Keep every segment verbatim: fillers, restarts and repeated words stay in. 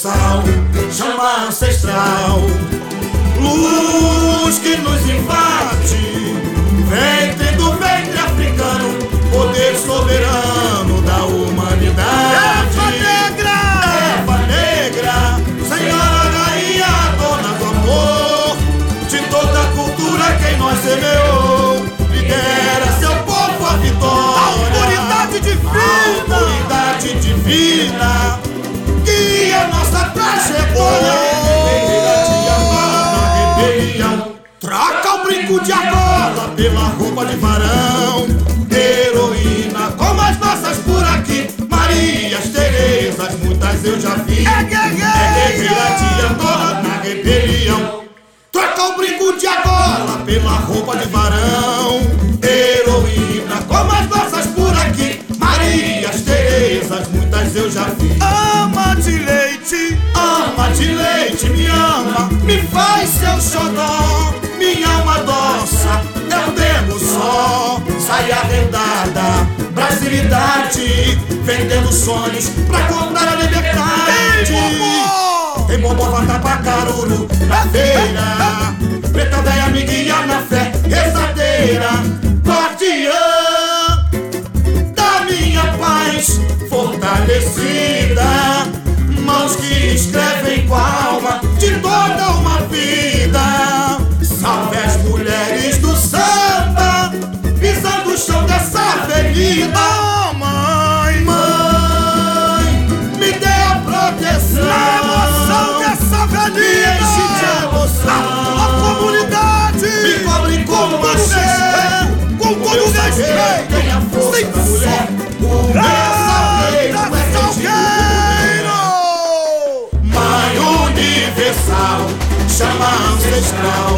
universal, chama ancestral, luz que nos invade, ventre do ventre africano, poder soberano da humanidade. Eva negra, Eva negra, senhora rainha, dona do amor, de toda a cultura quem nós semeou, lidera seu povo a vitória. autoridade divina, Autoridade divina, guia nossa trajetória. Troca o brinco de argola pela roupa de varão. Heroína como as nossas por aqui, Marias, Terezas, muitas eu já vi. é guerreira, É guerreira de Angola na rebelião. Troca o brinco de argola pela roupa de varão. Heroína como as nossas por aqui, Marias, Terezas, muitas eu já vi. ama de leite, Ama de leite, me ama, me faz seu xodó. Minha alma doça, é um dedo só. Sai arrendada, brasilidade, vendendo sonhos pra comprar a liberdade. Tem bombom, vata pra caruru na feira, preta véia me guia na fé, rezadeira, guardiã da minha paz, fortalecida, mãos que escrevem com a alma de toda uma vida. Salve as mulheres do samba, pisando o chão dessa avenida. oh mãe, Mãe, me dê a proteção, na emoção dessa me avenida, enche de emoção. a comunidade, Me cobre com todo axé, respeito, com todo respeito, tem a força sem da mulher. O meu salgueiro é salgueiro, Mãe universal, chama ancestral,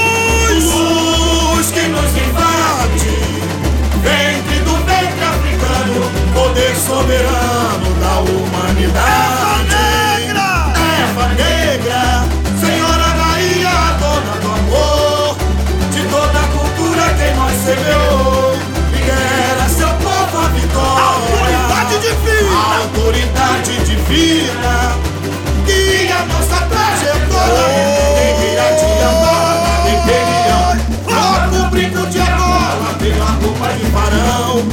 luz que nos invade, ventre do ventre africano, poder soberano da humanidade. negra, Eva negra, senhora rainha, dona do amor, de toda a cultura quem nós semeou, lidera seu povo a vitória. autoridade divina, Autoridade divina, guia nossa trajetória. Guerreira de Angola na rebelião, troca o brinco de argola pela roupa de varão.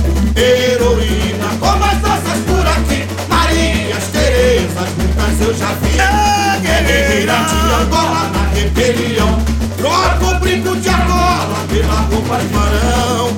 Heroína como as nossas por aqui, Marias, Terezas, muitas eu já vi. é Guerreira guerreira, de Angola na rebelião, troca o brinco de argola pela roupa de varão.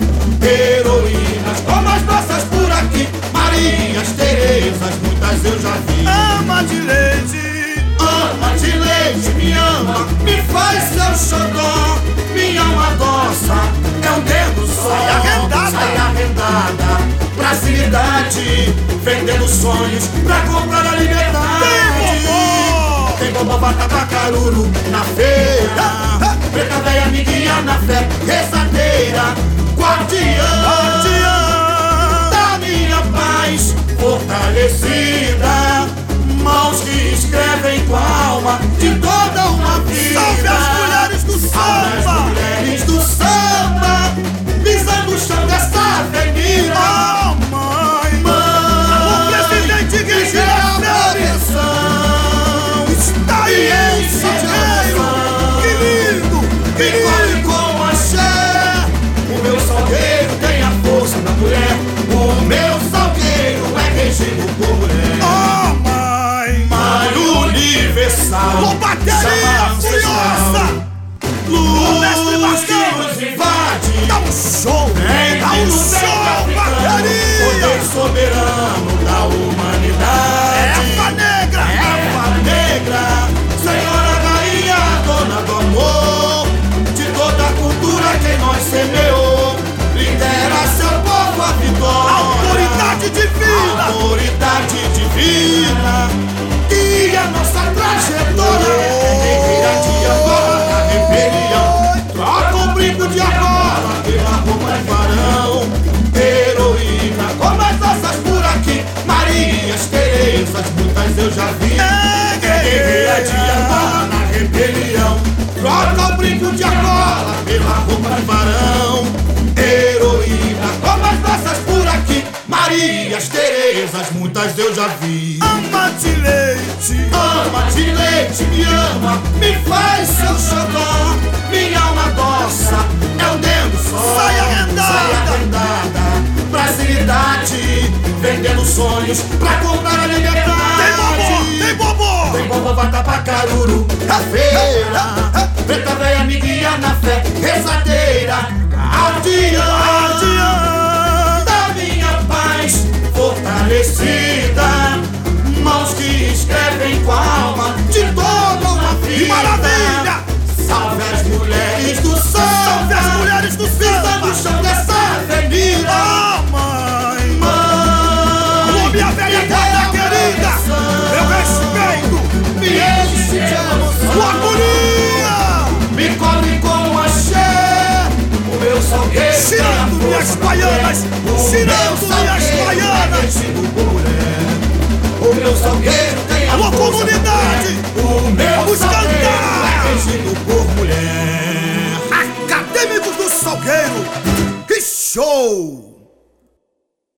Heroínas como as nossas por aqui, Marias, Terezas, muitas eu já vi. ama de leite, Ama de leite, me ama, me faz seu xodó. Minha alma doça, é um dedo só. Sai arrendada. Sai arrendada, brasilidade, vendendo sonhos pra comprar a liberdade. bombom, Tem bombom, vata pra caruru na feira, preta véia me guia na fé, rezadeira, guardiã, guardiã, da minha paz, fortalecida, mãos que escrevem com a alma de toda uma vida. salve as mulheres do Salve as samba, mulheres do samba, pisando o chão dessa avenida. oh mãe, Mãe, o presidente me dê Guilherme a Freire proteção, está aí e em enche de Salgueiro, emoção. que lindo, que Me cobre lindo, com axé, o meu salgueiro tem a força da mulher. O meu salgueiro é regido por mulher. oh mãe, Mãe universal, com bateria chama furiosa, luz mestre que Marcão, nos invade, dá um show, vem dá um do show, ventre africano, bateria, poder soberano da humanidade. Eva negra, Eva negra, senhora rainha, dona do amor, de toda a cultura quem nós semeou, lidera seu povo a vitória. autoridade divina, Autoridade divina, guia nossa trajetória. Guerreira de Angola na rebelião, troca o brinco de argola pela roupa de varão. Heroína como as nossas por aqui, Marias, Terezas, muitas eu já vi. é Guerreira de guerreira, Angola na rebelião, troca o brinco de argola pela roupa de varão. Heroína como as nossas por aqui, Marias, Terezas, muitas eu já vi. ama de leite, Ama leite me ama, me faz seu xodó. Minha alma doça é o dedo só. Saia rendada, saia rendada, brasilidade, vendendo sonhos pra comprar a liberdade. Tem bobo, tem bobo, tem bobo, vata pra caruru, na feira. Preta véia me guia na fé, rezadeira, adiante da minha paz fortalecida. Mãos que escrevem com a alma de toda uma vida. Maravilha! Salve as mulheres do samba, salve as mulheres do samba, no chão dessa avenida. Ah, mãe, mãe, ô minha velha guarda querida, eu respeito, me enche de emoção, sua agonia, me come com axé. O meu salgueiro tirando minhas baianas, tirando minhas baianas. O meu salgueiro tem a alô, força